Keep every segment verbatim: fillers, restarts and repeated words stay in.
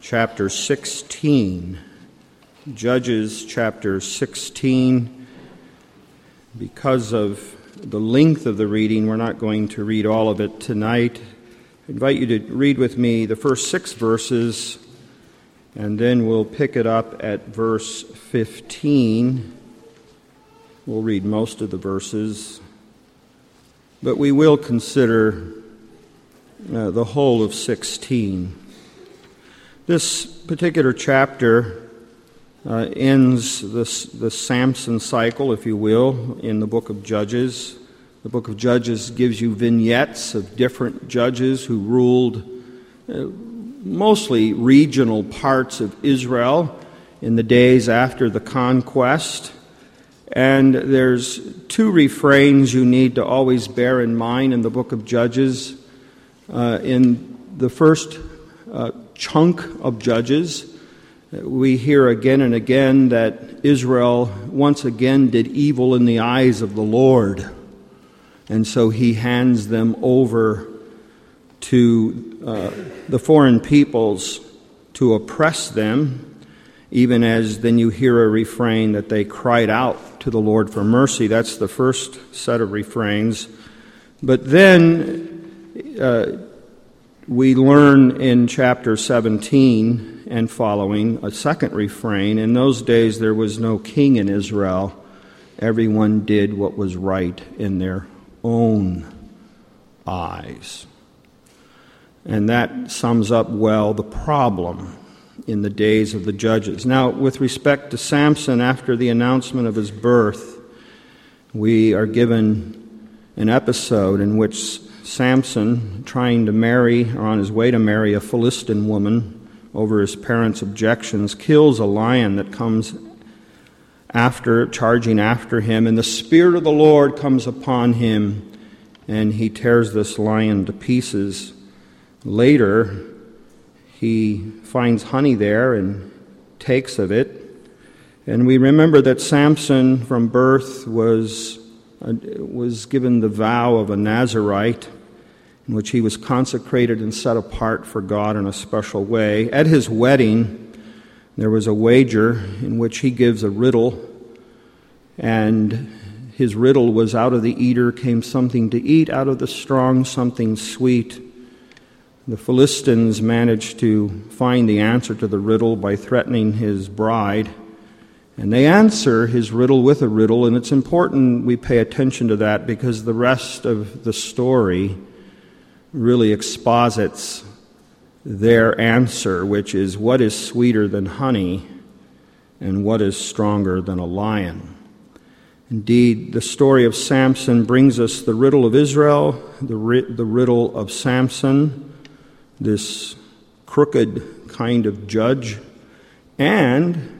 chapter sixteen. Judges chapter sixteen. Because of the length of the reading, we're not going to read all of it tonight. I invite you to read with me the first six verses, and then we'll pick it up at verse fifteen. We'll read most of the verses, but we will consider uh, the whole of sixteen. This particular chapter uh, ends this, the Samson cycle, if you will, in the book of Judges. The book of Judges gives you vignettes of different judges who ruled uh, mostly regional parts of Israel in the days after the conquest. And there's two refrains you need to always bear in mind in the book of Judges. Uh, in the first uh, chunk of Judges, we hear again and again that Israel once again did evil in the eyes of the Lord. And so he hands them over to uh, the foreign peoples to oppress them, even as then you hear a refrain that they cried out to the Lord for mercy. That's the first set of refrains. But then uh, we learn in chapter seventeen and following a second refrain. In those days there was no king in Israel. Everyone did what was right in their own eyes. And that sums up well the problem in the days of the judges. Now, with respect to Samson, after the announcement of his birth, we are given an episode in which Samson, trying to marry, or on his way to marry a Philistine woman over his parents' objections, kills a lion that comes after, charging after him, and the Spirit of the Lord comes upon him, and he tears this lion to pieces. Later, he finds honey there and takes of it. And we remember that Samson from birth was, uh, was given the vow of a Nazirite, in which he was consecrated and set apart for God in a special way. At his wedding, there was a wager in which he gives a riddle, and his riddle was, out of the eater came something to eat, out of the strong something sweet. The Philistines managed to find the answer to the riddle by threatening his bride. And they answer his riddle with a riddle, and it's important we pay attention to that because the rest of the story really exposits their answer, which is what is sweeter than honey and what is stronger than a lion. Indeed, the story of Samson brings us the riddle of Israel, the, the riddle of Samson, this crooked kind of judge, and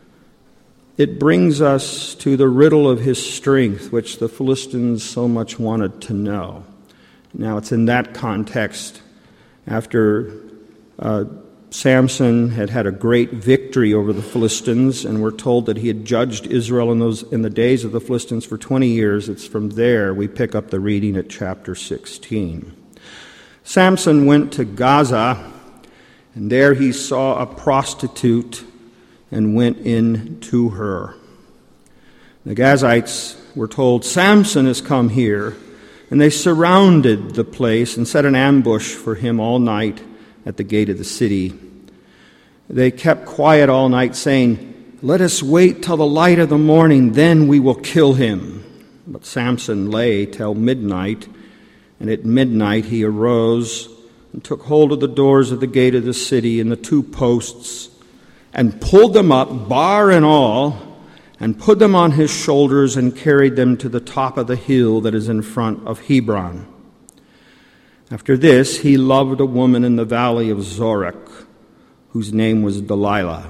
it brings us to the riddle of his strength, which the Philistines so much wanted to know. Now, it's in that context, after uh, Samson had had a great victory over the Philistines, and we're told that he had judged Israel in those in the days of the Philistines for twenty years. It's from there we pick up the reading at chapter sixteen. Samson went to Gaza, and there he saw a prostitute and went in to her. The Gazites were told, "Samson has come here," and they surrounded the place and set an ambush for him all night at the gate of the city. They kept quiet all night, saying, "Let us wait till the light of the morning, then we will kill him." But Samson lay till midnight, and at midnight he arose and took hold of the doors of the gate of the city and the two posts, and pulled them up, bar and all, and put them on his shoulders and carried them to the top of the hill that is in front of Hebron. After this, he loved a woman in the valley of Zorek, whose name was Delilah.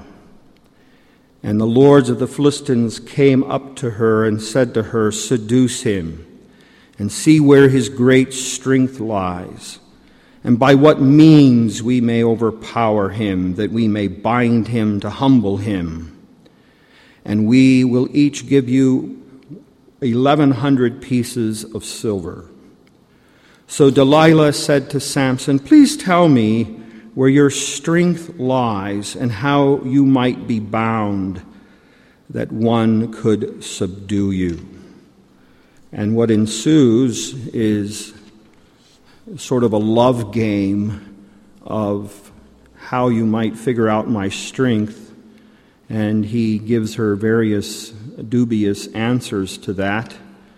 And the lords of the Philistines came up to her and said to her, "Seduce him, and see where his great strength lies, and by what means we may overpower him, that we may bind him to humble him. And we will each give you eleven hundred pieces of silver." So Delilah said to Samson, "Please tell me, where your strength lies and how you might be bound, that one could subdue you. And what ensues is sort of a love game of how you might figure out my strength. And he gives her various dubious answers to that.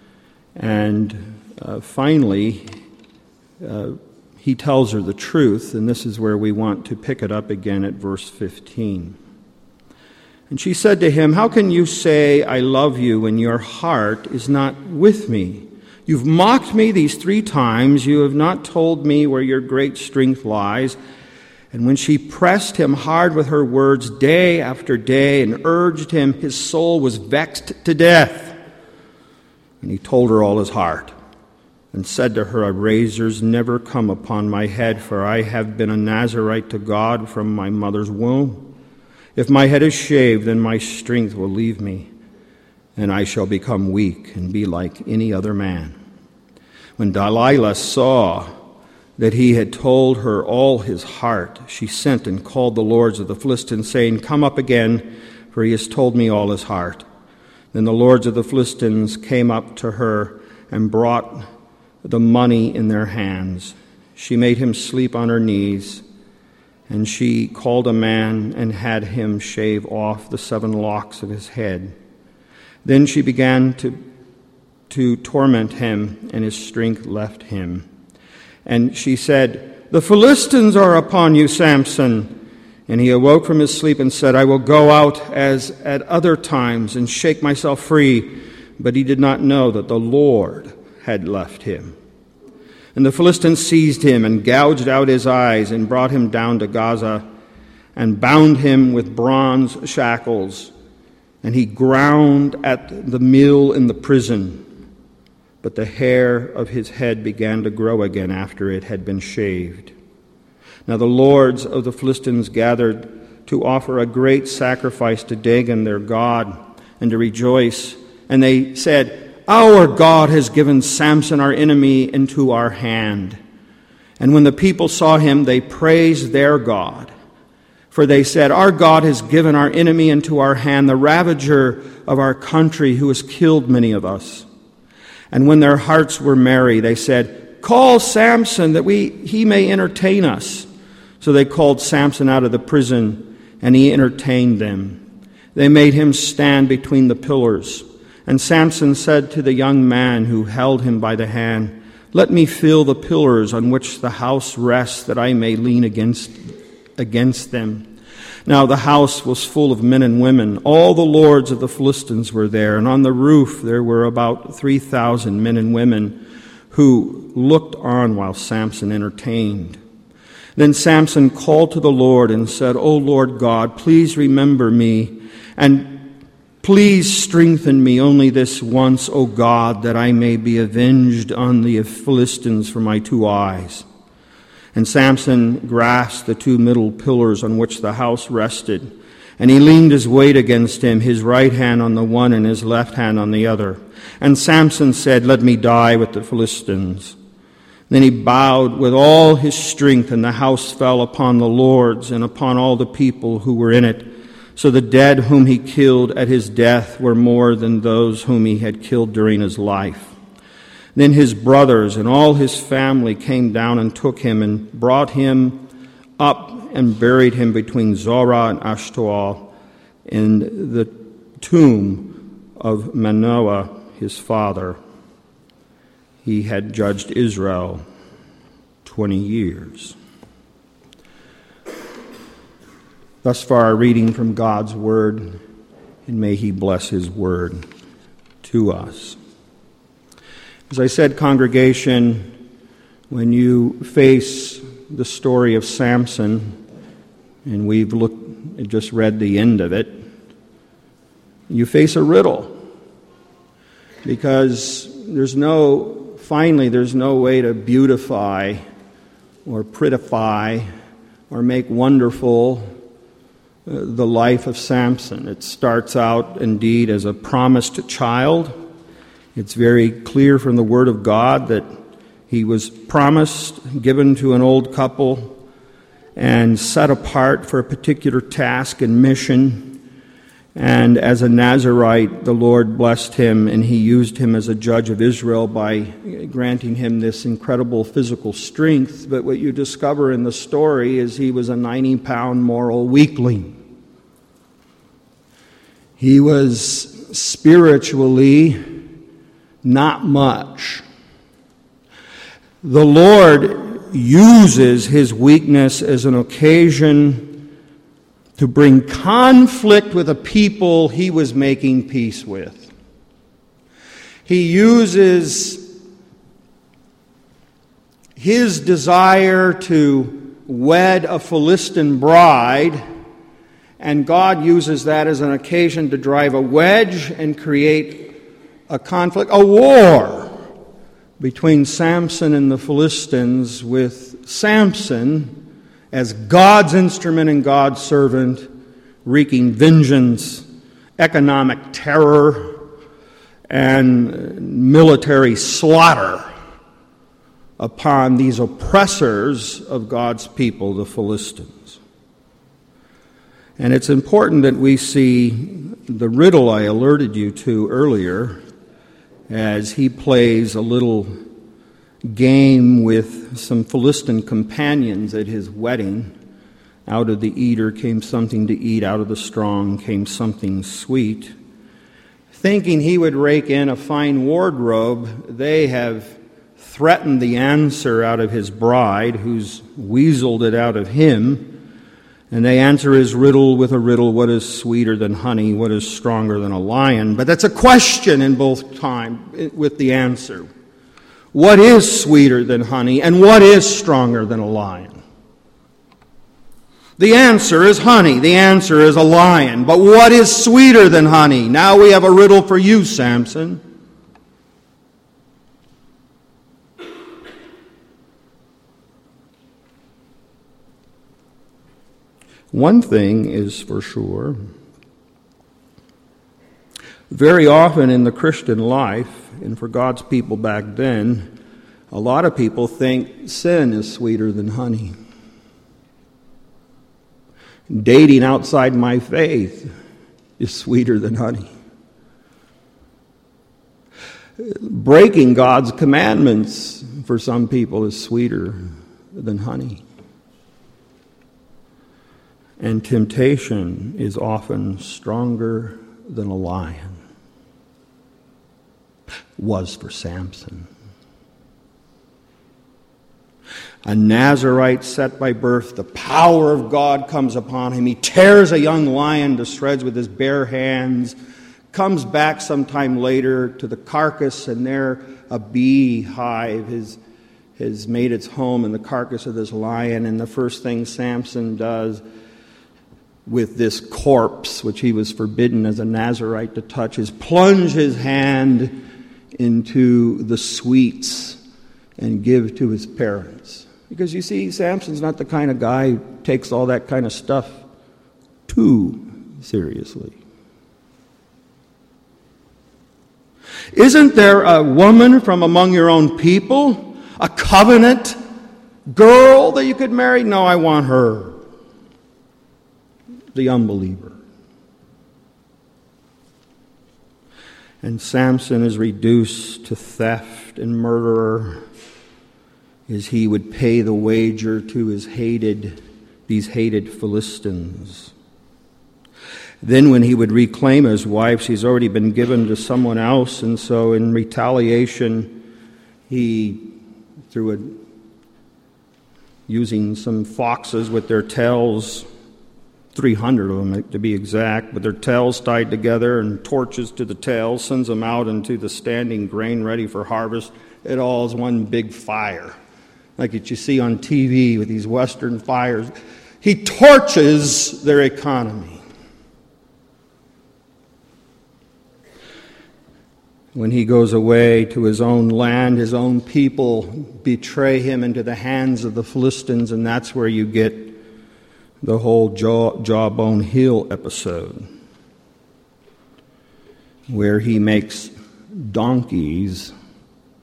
And uh, finally, uh, he tells her the truth, and this is where we want to pick it up again at verse fifteen. And she said to him, "How can you say, 'I love you,' when your heart is not with me? You've mocked me these three times. You have not told me where your great strength lies." And when she pressed him hard with her words day after day and urged him, his soul was vexed to death. And he told her all his heart and said to her, "A razor's never come upon my head, for I have been a Nazirite to God from my mother's womb. If my head is shaved, then my strength will leave me, and I shall become weak and be like any other man." When Delilah saw that he had told her all his heart, she sent and called the lords of the Philistines, saying, "Come up again, for he has told me all his heart." Then the lords of the Philistines came up to her and brought the money in their hands. She made him sleep on her knees, and she called a man and had him shave off the seven locks of his head. Then she began to, to torment him, and his strength left him. And she said, "The Philistines are upon you, Samson." And he awoke from his sleep and said, "I will go out as at other times and shake myself free." But he did not know that the Lord had left him. And the Philistines seized him and gouged out his eyes and brought him down to Gaza and bound him with bronze shackles. And he ground at the mill in the prison. But the hair of his head began to grow again after it had been shaved. Now the lords of the Philistines gathered to offer a great sacrifice to Dagon their god and to rejoice. And they said, "Our God has given Samson our enemy into our hand." And when the people saw him, they praised their God. For they said, "Our God has given our enemy into our hand, the ravager of our country, who has killed many of us." And when their hearts were merry, they said, "Call Samson, that we he may entertain us." So they called Samson out of the prison, and he entertained them. They made him stand between the pillars. And Samson said to the young man who held him by the hand, "Let me feel the pillars on which the house rests, that I may lean against, against them." Now the house was full of men and women. All the lords of the Philistines were there, and on the roof there were about three thousand men and women who looked on while Samson entertained. Then Samson called to the Lord and said, "O Lord God, please remember me, and please strengthen me only this once, O God, that I may be avenged on the Philistines for my two eyes." And Samson grasped the two middle pillars on which the house rested, and he leaned his weight against him, his right hand on the one and his left hand on the other. And Samson said, "Let me die with the Philistines." Then he bowed with all his strength, and the house fell upon the lords and upon all the people who were in it. So the dead whom he killed at his death were more than those whom he had killed during his life. Then his brothers and all his family came down and took him and brought him up and buried him between Zorah and Eshtaol in the tomb of Manoah his father. He had judged Israel twenty years. Thus far, a reading from God's Word, and may He bless His Word to us. As I said, congregation, when you face the story of Samson, and we've looked, just read the end of it, you face a riddle. Because there's no, finally, there's no way to beautify or prettify or make wonderful uh, the life of Samson. It starts out indeed as a promised child. It's very clear from the Word of God that he was promised, given to an old couple, and set apart for a particular task and mission. And as a Nazirite, the Lord blessed him, and he used him as a judge of Israel by granting him this incredible physical strength. But what you discover in the story is he was a ninety-pound moral weakling. He was spiritually not much. The Lord uses his weakness as an occasion to bring conflict with a people he was making peace with. He uses his desire to wed a Philistine bride, and God uses that as an occasion to drive a wedge and create a conflict, a war between Samson and the Philistines, with Samson as God's instrument and God's servant, wreaking vengeance, economic terror, and military slaughter upon these oppressors of God's people, the Philistines. And it's important that we see the riddle I alerted you to earlier as he plays a little game with some Philistine companions at his wedding. Out of the eater came something to eat, out of the strong came something sweet. Thinking he would rake in a fine wardrobe, they have threatened the answer out of his bride, who's weaseled it out of him. And they answer his riddle with a riddle: what is sweeter than honey? What is stronger than a lion? But that's a question in both time with the answer. What is sweeter than honey, and what is stronger than a lion? The answer is honey. The answer is a lion. But what is sweeter than honey? Now we have a riddle for you, Samson. One thing is for sure. Very often in the Christian life, and for God's people back then, a lot of people think sin is sweeter than honey. Dating outside my faith is sweeter than honey. Breaking God's commandments for some people is sweeter than honey. And temptation is often stronger than a lion. Was for Samson. A Nazirite set by birth, the power of God comes upon him. He tears a young lion to shreds with his bare hands, comes back sometime later to the carcass, and there a beehive has, has made its home in the carcass of this lion. And the first thing Samson does with this corpse, which he was forbidden as a Nazirite to touch, is plunge his hand into the sweets and give to his parents. Because you see, Samson's not the kind of guy who takes all that kind of stuff too seriously. Isn't there a woman from among your own people, a covenant girl that you could marry? No, I want her. The unbeliever. And Samson is reduced to theft and murderer as he would pay the wager to his hated, these hated Philistines. Then when he would reclaim his wife, she's already been given to someone else, and so in retaliation, he, through a, using some foxes with their tails, three hundred of them to be exact, with their tails tied together and torches to the tails, sends them out into the standing grain ready for harvest. It all is one big fire, like what you see on T V with these Western fires. He torches their economy. When he goes away to his own land, his own people betray him into the hands of the Philistines, and that's where you get the whole Jaw, Jawbone Hill episode, where he makes donkeys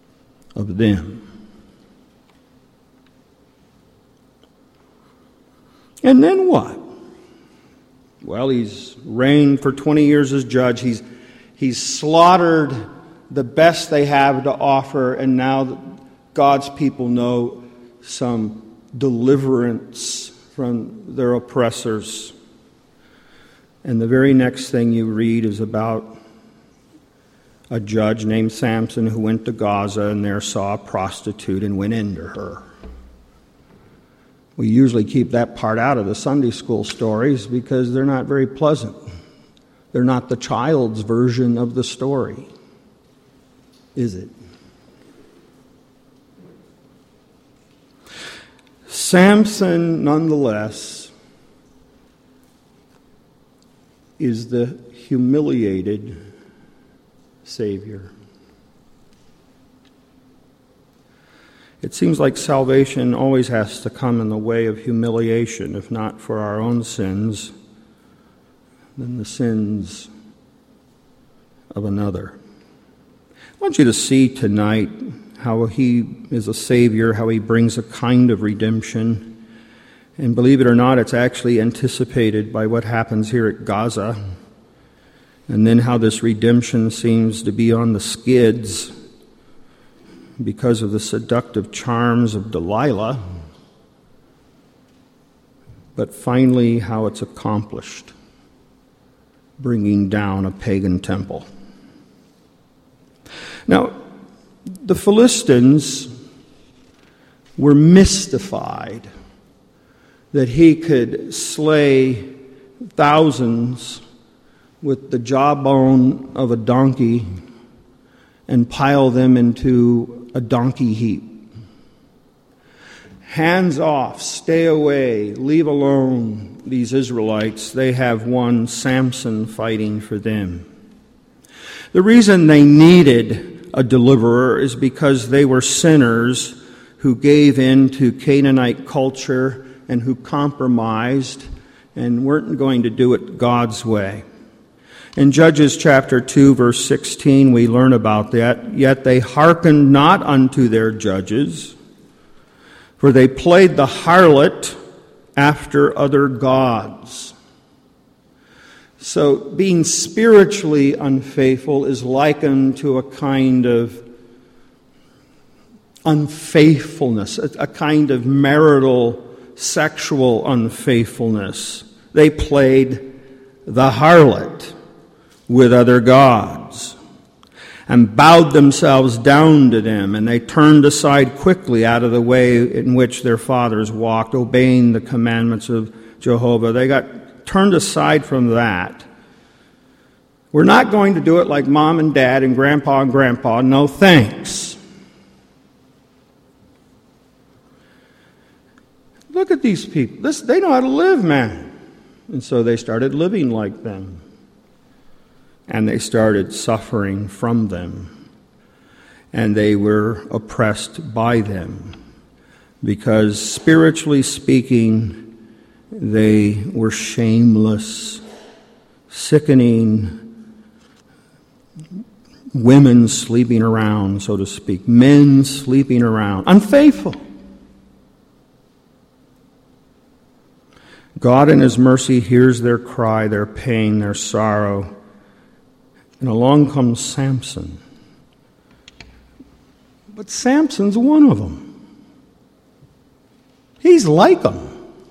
of them. And then what? Well, he's reigned for twenty years as judge. He's, he's slaughtered the best they have to offer, and now God's people know some deliverance from their oppressors. And the very next thing you read is about a judge named Samson who went to Gaza and there saw a prostitute and went into her. We usually keep that part out of the Sunday school stories because they're not very pleasant. They're not the child's version of the story, is it? Samson, nonetheless, is the humiliated Savior. It seems like salvation always has to come in the way of humiliation, if not for our own sins, then the sins of another. I want you to see tonight how he is a Savior, how he brings a kind of redemption. And believe it or not, it's actually anticipated by what happens here at Gaza. And then how this redemption seems to be on the skids because of the seductive charms of Delilah. But finally, how it's accomplished, bringing down a pagan temple. Now, the Philistines were mystified that he could slay thousands with the jawbone of a donkey and pile them into a donkey heap. Hands off, stay away, leave alone these Israelites. They have one Samson fighting for them. The reason they needed a deliverer is because they were sinners who gave in to Canaanite culture and who compromised and weren't going to do it God's way. In Judges chapter two, verse sixteen, we learn about that. Yet they hearkened not unto their judges, for they played the harlot after other gods. So being spiritually unfaithful is likened to a kind of unfaithfulness, a, a kind of marital, sexual unfaithfulness. They played the harlot with other gods and bowed themselves down to them, and they turned aside quickly out of the way in which their fathers walked, obeying the commandments of Jehovah. They got turned aside from that. We're not going to do it like mom and dad and grandpa and grandpa. No thanks. Look at these people. This, they know how to live, man. And so they started living like them. And they started suffering from them. And they were oppressed by them. Because spiritually speaking, they were shameless, sickening women sleeping around, so to speak, men sleeping around, unfaithful. God in His mercy hears their cry, their pain, their sorrow, and along comes Samson. But Samson's one of them. He's like them.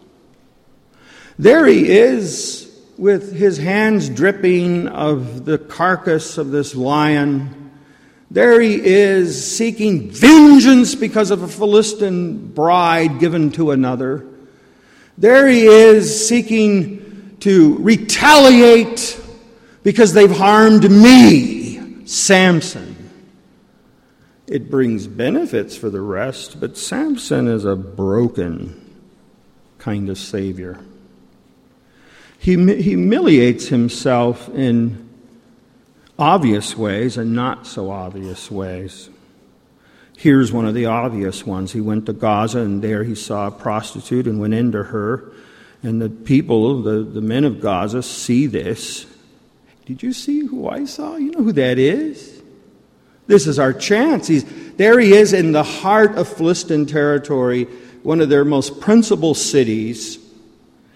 There he is with his hands dripping of the carcass of this lion. There he is seeking vengeance because of a Philistine bride given to another. There he is seeking to retaliate because they've harmed me, Samson. It brings benefits for the rest, but Samson is a broken kind of Savior. He humiliates himself in obvious ways and not so obvious ways. Here's one of the obvious ones. He went to Gaza, and there he saw a prostitute and went into her. And the people, the, the men of Gaza, see this. Did you see who I saw? You know who that is? This is our chance. He's, there he is in the heart of Philistine territory, one of their most principal cities.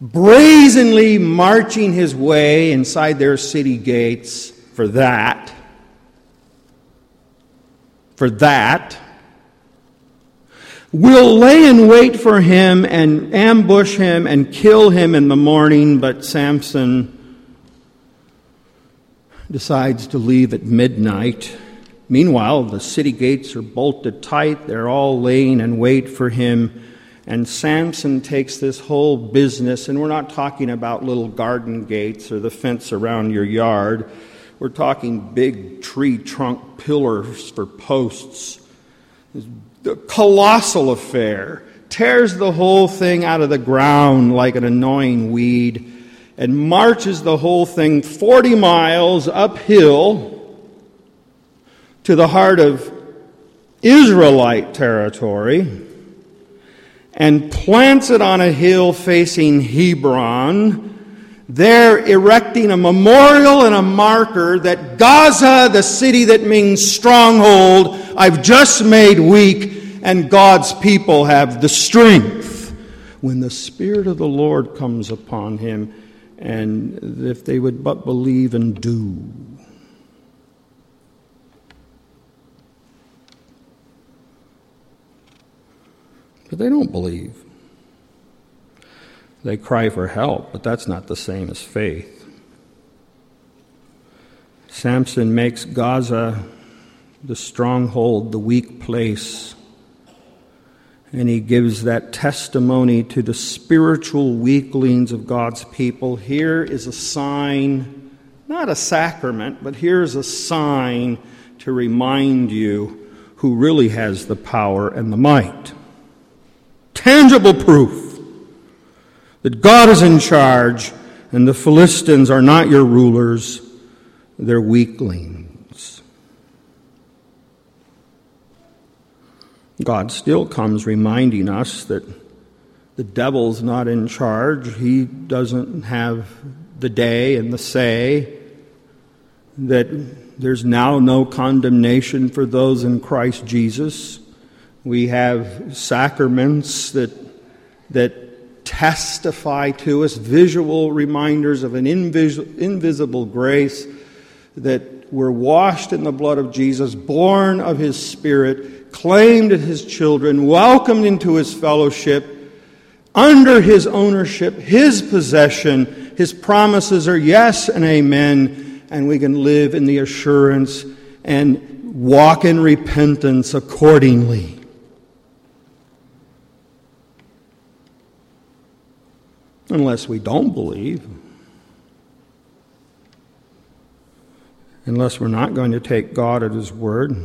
brazenly marching his way inside their city gates for that, for that, will lay in wait for him and ambush him and kill him in the morning, but Samson decides to leave at midnight. Meanwhile, the city gates are bolted tight. They're all laying in wait for him. And Samson takes this whole business, and we're not talking about little garden gates or the fence around your yard. We're talking big tree trunk pillars for posts. A colossal affair. Tears the whole thing out of the ground like an annoying weed and marches the whole thing forty miles uphill to the heart of Israelite territory and plants it on a hill facing Hebron, there erecting a memorial and a marker that Gaza, the city that means stronghold, I've just made weak, and God's people have the strength when the Spirit of the Lord comes upon him, and if they would but believe and do. But they don't believe. They cry for help, but that's not the same as faith. Samson makes Gaza the stronghold, the weak place, and he gives that testimony to the spiritual weaklings of God's people. Here is a sign, not a sacrament, but here's a sign to remind you who really has the power and the might. Tangible proof that God is in charge and the Philistines are not your rulers, they're weaklings. God still comes reminding us that the devil's not in charge. He doesn't have the day and the say, that there's now no condemnation for those in Christ Jesus. We have sacraments that that testify to us, visual reminders of an invis- invisible grace, that we're washed in the blood of Jesus, born of his Spirit, claimed as his children, welcomed into his fellowship, under his ownership, his possession. His promises are yes and amen, and we can live in the assurance and walk in repentance accordingly. Unless we don't believe, unless we're not going to take God at his word.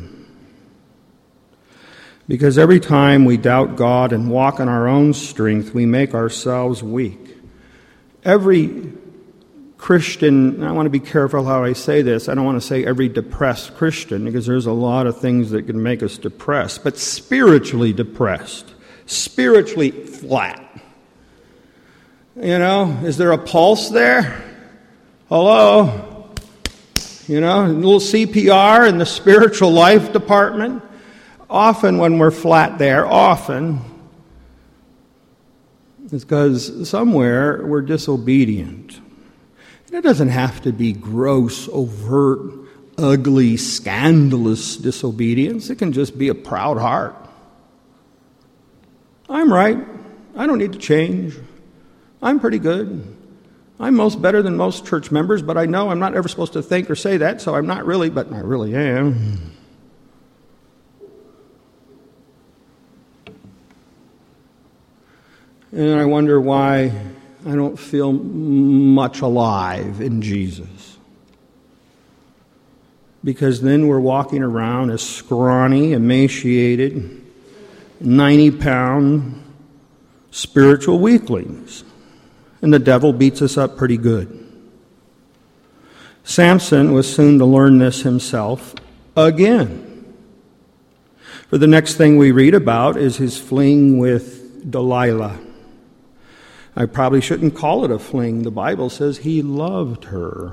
Because every time we doubt God and walk in our own strength, we make ourselves weak. Every Christian, I want to be careful how I say this, I don't want to say every depressed Christian, because there's a lot of things that can make us depressed, but spiritually depressed, spiritually flat. You know, is there a pulse there? Hello? You know, a little C P R in the spiritual life department. Often when we're flat there, often, it's because somewhere we're disobedient. And it doesn't have to be gross, overt, ugly, scandalous disobedience. It can just be a proud heart. I'm right. I don't need to change. I'm pretty good. I'm most better than most church members, but I know I'm not ever supposed to think or say that, so I'm not really, but I really am. And I wonder why I don't feel much alive in Jesus. Because then we're walking around as scrawny, emaciated, ninety-pound spiritual weaklings. And the devil beats us up pretty good. Samson was soon to learn this himself again. For the next thing we read about is his fling with Delilah. I probably shouldn't call it a fling. The Bible says he loved her.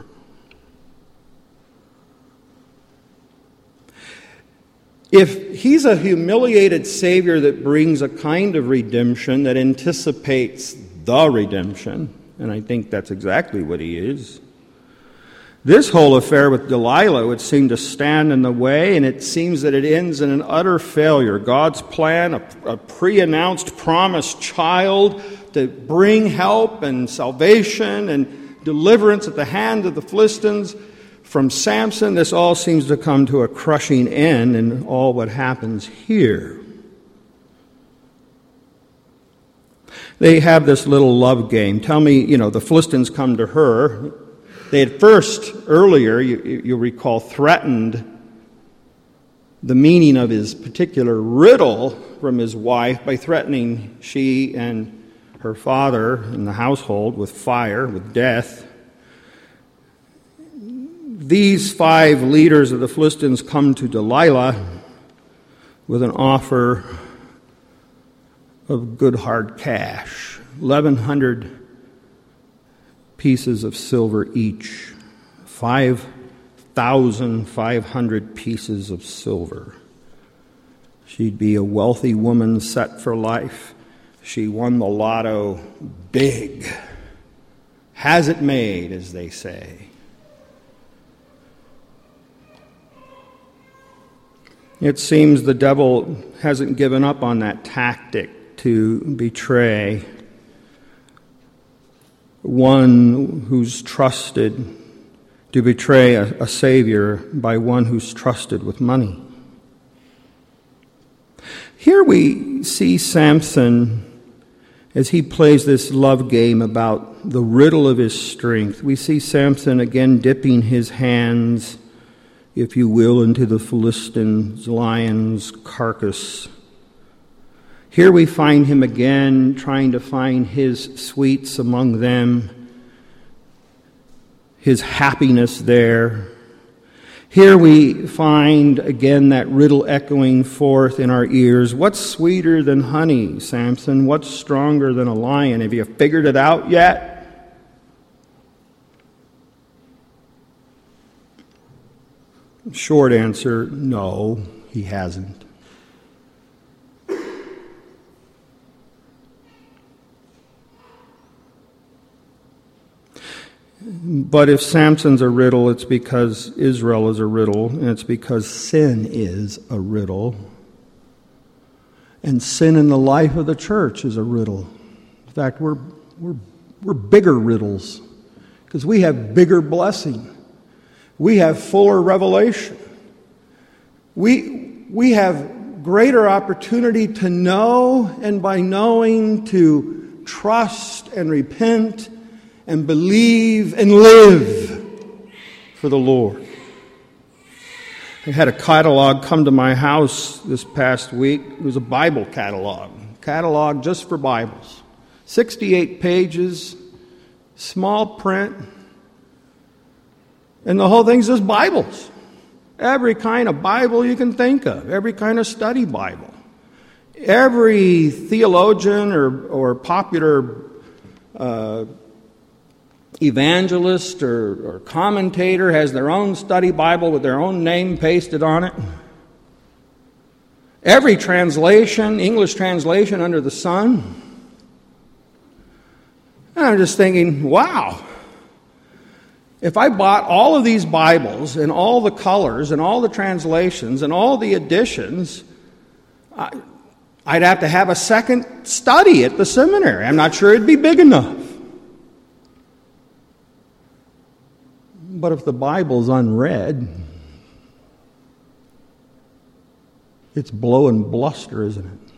If he's a humiliated Savior that brings a kind of redemption that anticipates the redemption, and I think that's exactly what he is. This whole affair with Delilah would seem to stand in the way, and it seems that it ends in an utter failure. God's plan, a, a pre-announced promised child to bring help and salvation and deliverance at the hand of the Philistines from Samson, this all seems to come to a crushing end in all what happens here. They have this little love game. Tell me, you know, the Philistines come to her. They had first, earlier, you, you recall, threatened the meaning of his particular riddle from his wife by threatening she and her father and the household with fire, with death. These five leaders of the Philistines come to Delilah with an offer of good hard cash, eleven hundred pieces of silver each, five thousand five hundred pieces of silver. She'd be a wealthy woman set for life. She won the lotto big. Has it made, as they say. It seems the devil hasn't given up on that tactic to betray one who's trusted, to betray a, a Savior by one who's trusted with money. Here we see Samson as he plays this love game about the riddle of his strength. We see Samson again dipping his hands, if you will, into the Philistine lion's carcass. Here we find him again trying to find his sweets among them, his happiness there. Here we find again that riddle echoing forth in our ears. What's sweeter than honey, Samson? What's stronger than a lion? Have you figured it out yet? Short answer, no, he hasn't. But if Samson's a riddle, it's because Israel is a riddle, and it's because sin is a riddle. And sin in the life of the church is a riddle. In fact, we're we're we're bigger riddles because we have bigger blessing. We have fuller revelation. We we have greater opportunity to know, and by knowing to trust and repent and believe and live for the Lord. I had a catalog come to my house this past week. It was a Bible catalog. Catalog just for Bibles. sixty-eight pages, small print. And the whole thing's just Bibles. Every kind of Bible you can think of. Every kind of study Bible. Every theologian or, or popular uh, evangelist or, or commentator has their own study Bible with their own name pasted on it. Every translation, English translation under the sun. And I'm just thinking, wow. If I bought all of these Bibles and all the colors and all the translations and all the editions, I, I'd have to have a second study at the seminary. I'm not sure it'd be big enough. But if the Bible's unread, it's blowing bluster, isn't it?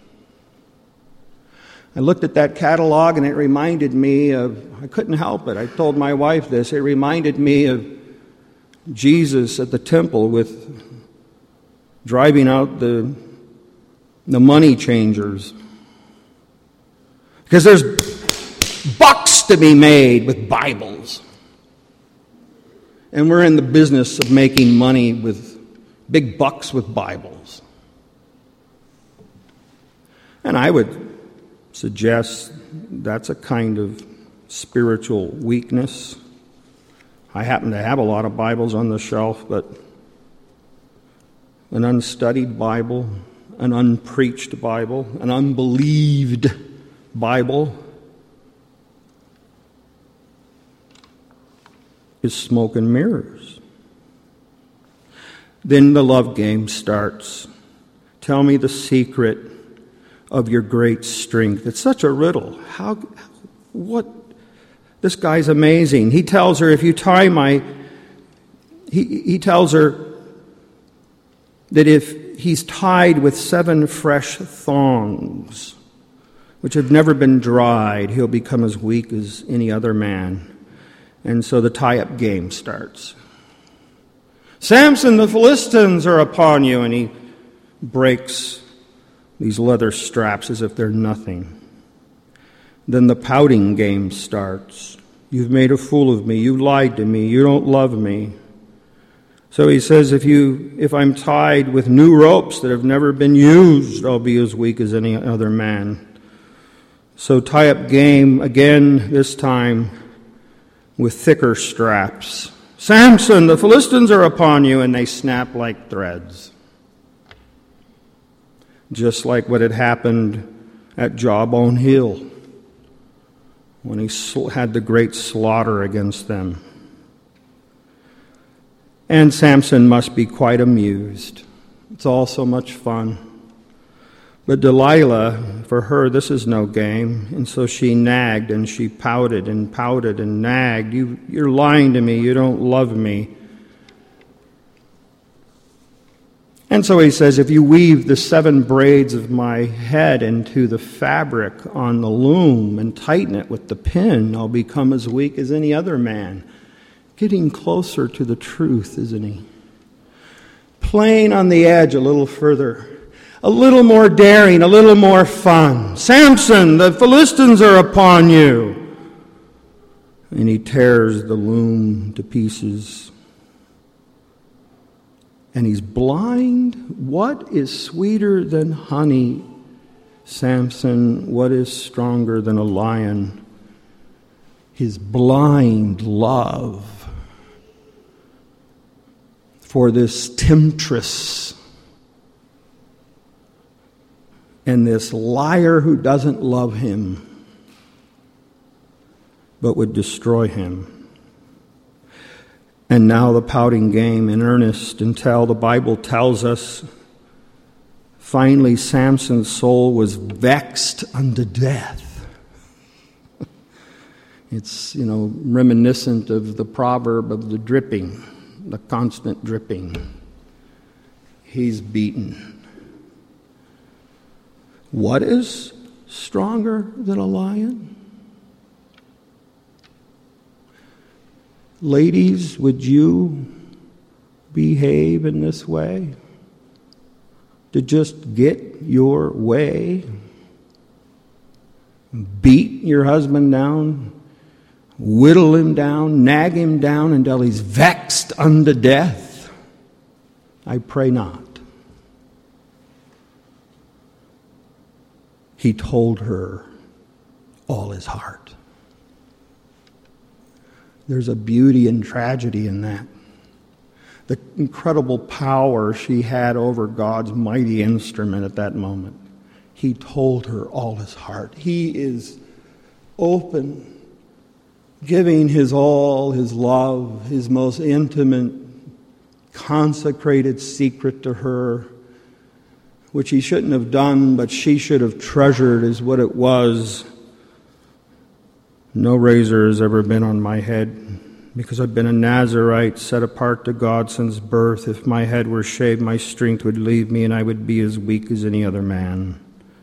I looked at that catalog and it reminded me of, I couldn't help it. I told my wife this. It reminded me of Jesus at the temple with driving out the, the money changers. Because there's bucks to be made with Bibles. And we're in the business of making money with big bucks with Bibles. And I would suggest that's a kind of spiritual weakness. I happen to have a lot of Bibles on the shelf, but an unstudied Bible, an unpreached Bible, an unbelieved Bible is smoke and mirrors. Then the love game starts. Tell me the secret of your great strength. It's such a riddle. How, what, this guy's amazing. He tells her, if you tie my, he, he tells her that if he's tied with seven fresh thongs, which have never been dried, he'll become as weak as any other man. And so the tie-up game starts. Samson, the Philistines are upon you, and he breaks these leather straps as if they're nothing. Then the pouting game starts. You've made a fool of me. You lied to me. You don't love me. So he says, if you, if I'm tied with new ropes that have never been used, I'll be as weak as any other man. So tie up game again, this time with thicker straps. Samson, the Philistines are upon you, and they snap like threads. Just like what had happened at Jawbone Hill when he had the great slaughter against them. And Samson must be quite amused. It's all so much fun. But Delilah, for her, this is no game. And so she nagged and she pouted and pouted and nagged. You, you're lying to me. You don't love me. And so he says, if you weave the seven braids of my head into the fabric on the loom and tighten it with the pin, I'll become as weak as any other man. Getting closer to the truth, isn't he? Playing on the edge a little further. A little more daring, a little more fun. Samson, the Philistines are upon you. And he tears the loom to pieces. And he's blind. What is sweeter than honey, Samson? What is stronger than a lion? His blind love for this temptress and this liar who doesn't love him but would destroy him. And now the pouting game in earnest until the Bible tells us finally Samson's soul was vexed unto death. It's, you know, reminiscent of the proverb of the dripping, the constant dripping. He's beaten. What is stronger than a lion? Ladies, would you behave in this way? To just get your way? Beat your husband down? Whittle him down? Nag him down until he's vexed unto death? I pray not. He told her all his heart. There's a beauty and tragedy in that. The incredible power she had over God's mighty instrument at that moment. He told her all his heart. He is open, giving his all, his love, his most intimate, consecrated secret to her, which he shouldn't have done, but she should have treasured, is what it was. No razor has ever been on my head, because I've been a Nazarite, set apart to God since birth. If my head were shaved, my strength would leave me, and I would be as weak as any other man.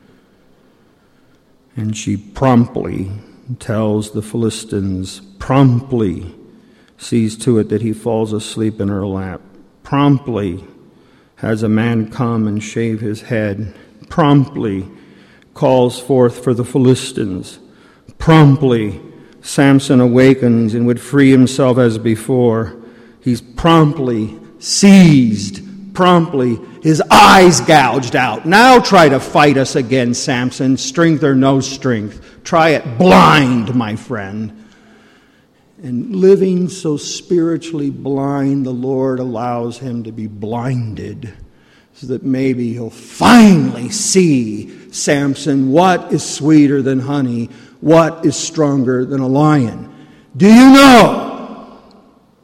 And she promptly tells the Philistines, promptly sees to it that he falls asleep in her lap, promptly has a man come and shave his head, promptly calls forth for the Philistines, promptly Samson awakens and would free himself as before. He's promptly seized, promptly his eyes gouged out. Now try to fight us again, Samson, strength or no strength. Try it blind, my friend. And living so spiritually blind, the Lord allows him to be blinded so that maybe he'll finally see, Samson, what is sweeter than honey, what is stronger than a lion. Do you know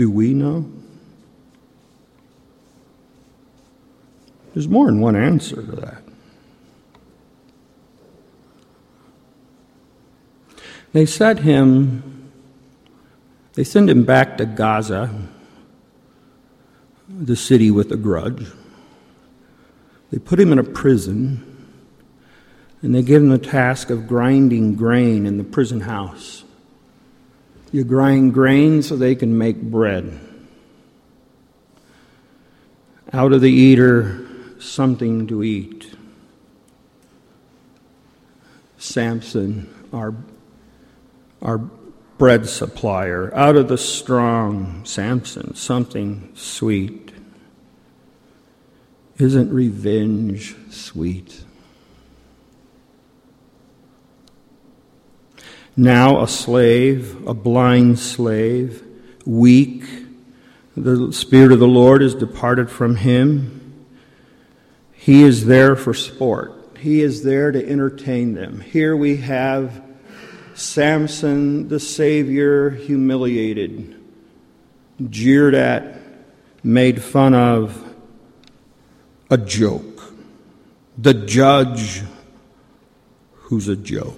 Do we know? There's more than one answer to that. They set him, they send him back to Gaza, the city with a grudge. They put him in a prison, and they give him the task of grinding grain in the prison house. You grind grain so they can make bread. Out of the eater, something to eat. Samson, our, our bread supplier. Out of the strong, Samson, something sweet. Isn't revenge sweet? Now a slave, a blind slave, weak. The Spirit of the Lord is departed from him. He is there for sport. He is there to entertain them. Here we have Samson, the Savior, humiliated, jeered at, made fun of, a joke. The judge who's a joke.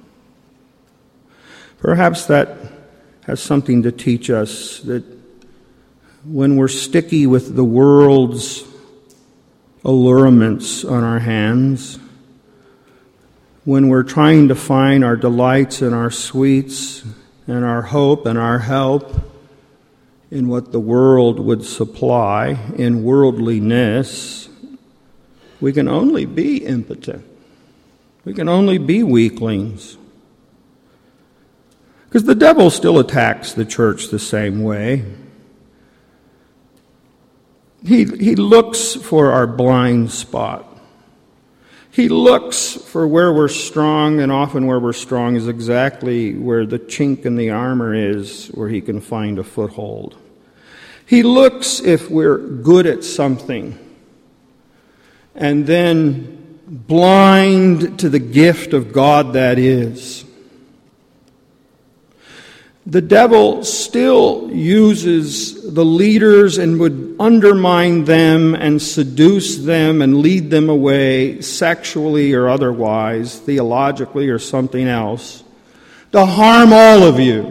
Perhaps that has something to teach us, that when we're sticky with the world's allurements on our hands, when we're trying to find our delights and our sweets and our hope and our help in what the world would supply, in worldliness, we can only be impotent. We can only be weaklings. Because the devil still attacks the church the same way. He, he looks for our blind spot. He looks for where we're strong, and often where we're strong is exactly where the chink in the armor is, where he can find a foothold. He looks if we're good at something, and then blind to the gift of God that is. The devil still uses the leaders and would undermine them and seduce them and lead them away sexually or otherwise, theologically or something else, to harm all of you.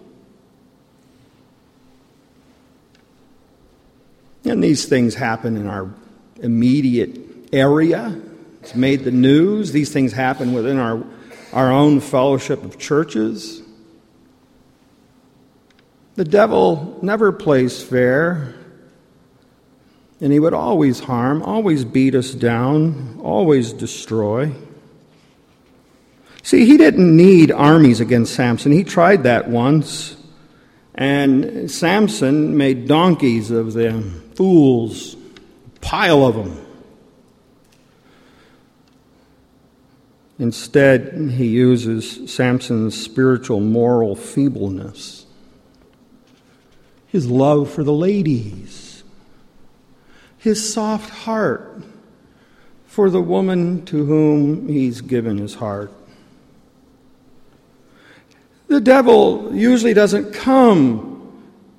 And these things happen in our immediate area. It's made the news. These things happen within our, our own fellowship of churches. The devil never plays fair, and he would always harm, always beat us down, always destroy. See, he didn't need armies against Samson. He tried that once, and Samson made donkeys of them, fools, a pile of them. Instead, he uses Samson's spiritual moral feebleness, his love for the ladies, his soft heart for the woman to whom he's given his heart. The devil usually doesn't come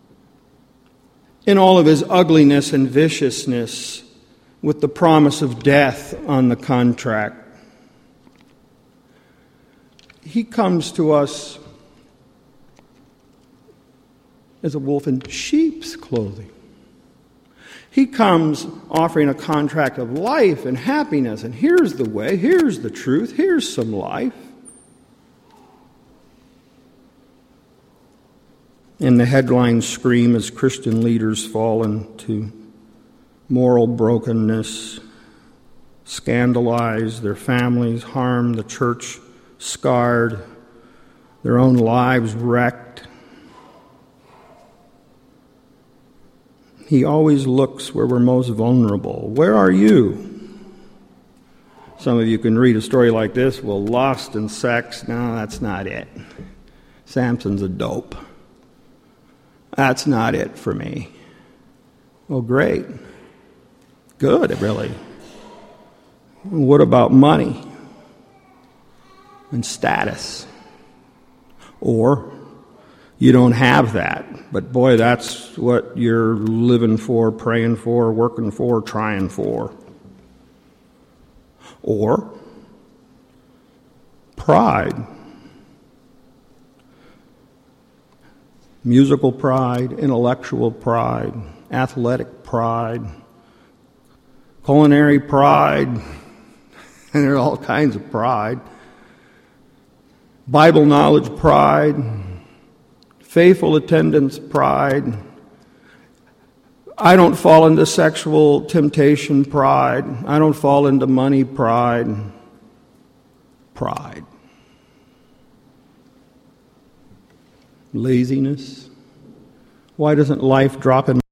in all of his ugliness and viciousness with the promise of death on the contract. He comes to us as a wolf in sheep's clothing. He comes offering a contract of life and happiness, and here's the way, here's the truth, here's some life. And the headlines scream as Christian leaders fall into moral brokenness, scandalize their families, harm the church, scarred, their own lives wrecked. He always looks where we're most vulnerable. Where are you? Some of you can read a story like this. Well, lust and sex, no, that's not it. Samson's a dope. That's not it for me. Well, great. Good, really. What about money and status? Or you don't have that. But boy, that's what you're living for, praying for, working for, trying for. Or pride. Musical pride, intellectual pride, athletic pride, culinary pride, and there are all kinds of pride. Bible knowledge pride, faithful attendance pride. I don't fall into sexual temptation pride. I don't fall into money pride. Pride. Laziness. Why doesn't life drop in